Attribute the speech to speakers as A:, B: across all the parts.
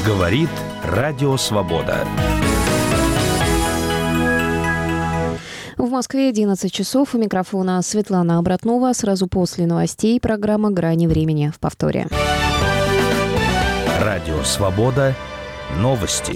A: Говорит Радио Свобода.
B: В Москве 11 часов. У микрофона Светлана Обратнова. Сразу после новостей программа «Грани времени» в повторе.
A: Радио Свобода. Новости.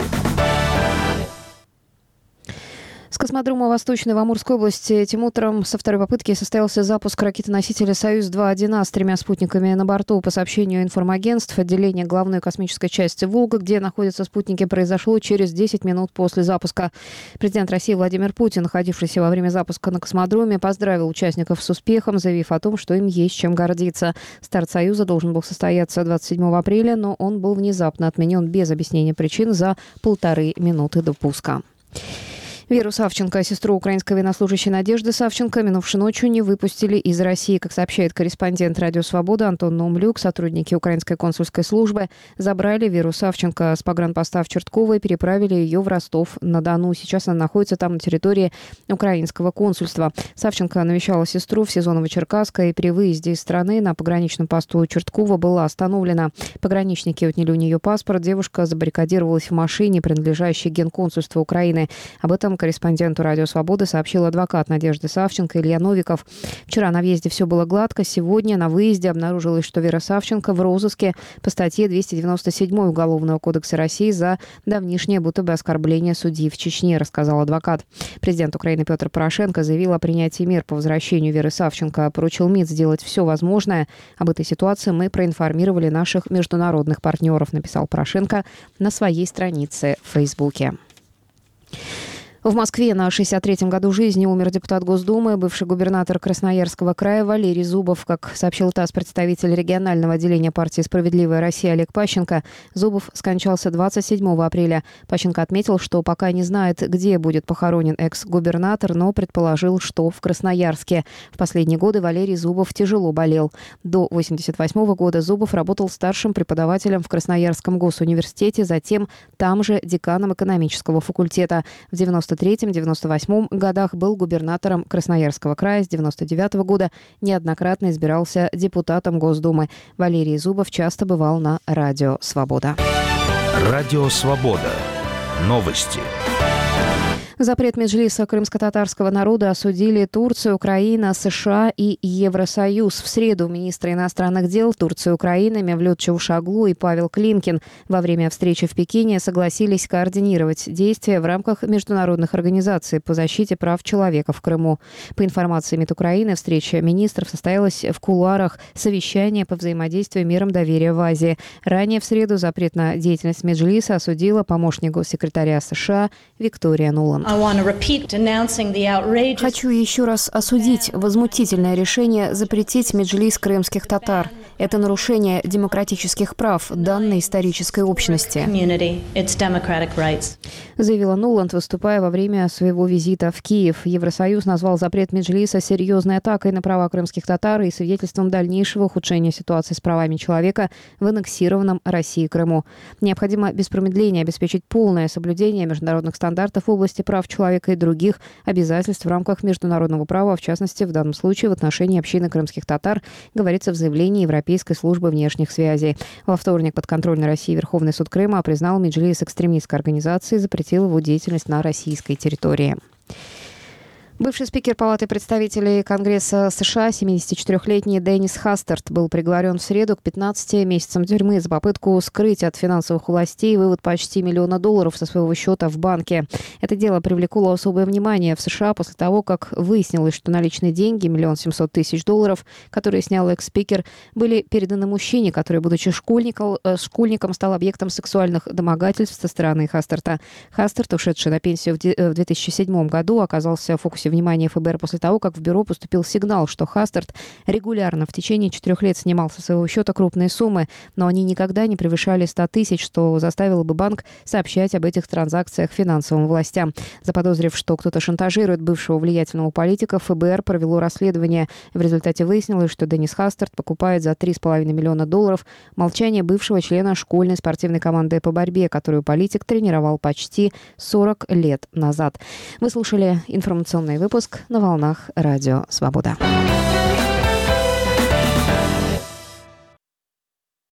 B: С космодрома Восточной в Амурской области этим утром со второй попытки состоялся запуск ракетоносителя «Союз-2-1А» с 3 спутниками на борту. По сообщению информагентств, отделение главной космической части «Волга», где находятся спутники, произошло через 10 минут после запуска. Президент России Владимир Путин, находившийся во время запуска на космодроме, поздравил участников с успехом, заявив о том, что им есть чем гордиться. Старт «Союза» должен был состояться 27 апреля, но он был внезапно отменен без объяснения причин за 1,5 минуты до пуска. Веру Савченко, сестру украинской военнослужащей Надежды Савченко, минувшей ночью не выпустили из России. Как сообщает корреспондент «Радио Свобода» Антон Наумлюк, сотрудники украинской консульской службы забрали Веру Савченко с погранпоста в Чертково и переправили ее в Ростов-на-Дону. Сейчас она находится там на территории украинского консульства. Савченко навещала сестру в СИЗО Новочеркасска и при выезде из страны на пограничном посту Чертково была остановлена. Пограничники отняли у нее паспорт. Девушка забаррикадировалась в машине, принадлежащей Генконсульству Украины. Об этом корреспонденту «Радио Свободы» сообщил адвокат Надежды Савченко Илья Новиков. Вчера на въезде все было гладко. Сегодня на выезде обнаружилось, что Вера Савченко в розыске по статье 297 Уголовного кодекса России за давнишнее будто бы оскорбление судьи в Чечне, рассказал адвокат. Президент Украины Петр Порошенко заявил о принятии мер по возвращению Веры Савченко. Поручил МИД сделать все возможное. Об этой ситуации мы проинформировали наших международных партнеров, написал Порошенко на своей странице в Фейсбуке. В Москве на 63-м году жизни умер депутат Госдумы, бывший губернатор Красноярского края Валерий Зубов. Как сообщил ТАСС представитель регионального отделения партии «Справедливая Россия» Олег Пащенко, Зубов скончался 27 апреля. Пащенко отметил, что пока не знает, где будет похоронен экс-губернатор, но предположил, что в Красноярске. В последние годы Валерий Зубов тяжело болел. До 1988 года Зубов работал старшим преподавателем в Красноярском госуниверситете, затем там же деканом экономического факультета. В 1993-1998 годах был губернатором Красноярского края. С 1999 года неоднократно избирался депутатом Госдумы. Валерий Зубов часто бывал на «Радио Свобода».
A: Радио Свобода. Новости.
B: Запрет Меджлиса крымско-татарского народа осудили Турция, Украина, США и Евросоюз. В среду министры иностранных дел Турции и Украины Мевлют Чавушоглу и Павел Климкин во время встречи в Пекине согласились координировать действия в рамках международных организаций по защите прав человека в Крыму. По информации МИД Украины, встреча министров состоялась в кулуарах совещания по взаимодействию мерам доверия в Азии. Ранее в среду запрет на деятельность Меджлиса осудила помощник госсекретаря США Виктория Нуланд.
C: Хочу еще раз осудить возмутительное решение запретить Меджлис крымских татар. Это нарушение демократических прав данной исторической общности,
B: заявила Нуланд, выступая во время своего визита в Киев. Евросоюз назвал запрет Меджлиса серьезной атакой на права крымских татар и свидетельством дальнейшего ухудшения ситуации с правами человека в аннексированном России Крыму. Необходимо без промедления обеспечить полное соблюдение международных стандартов в области прав человека и других обязательств в рамках международного права, в частности, в данном случае в отношении общины крымских татар, говорится в заявлении Европейской службы внешних связей. Во вторник подконтрольный России Верховный суд Крыма признал Меджлис экстремистской организацией и запретил его деятельность на российской территории. Бывший спикер Палаты представителей Конгресса США, 74-летний Деннис Хастерт, был приговорен в среду к 15 месяцам тюрьмы за попытку скрыть от финансовых властей вывод почти $1 миллиона со своего счета в банке. Это дело привлекло особое внимание в США после того, как выяснилось, что наличные деньги, $1 700 000, которые снял экс-спикер, были переданы мужчине, который, будучи школьником, стал объектом сексуальных домогательств со стороны Хастерта. Хастерт, ушедший на пенсию в 2007 году, оказался в фокусе внимания ФБР после того, как в бюро поступил сигнал, что Хастерт регулярно в течение 4 лет снимал со своего счета крупные суммы, но они никогда не превышали 100 000, что заставило бы банк сообщать об этих транзакциях финансовым властям. Заподозрив, что кто-то шантажирует бывшего влиятельного политика, ФБР провело расследование. В результате выяснилось, что Деннис Хастерт покупает за $3,5 миллиона молчание бывшего члена школьной спортивной команды по борьбе, которую политик тренировал почти 40 лет назад. Вы слушали информационный выпуск на волнах Радио Свобода.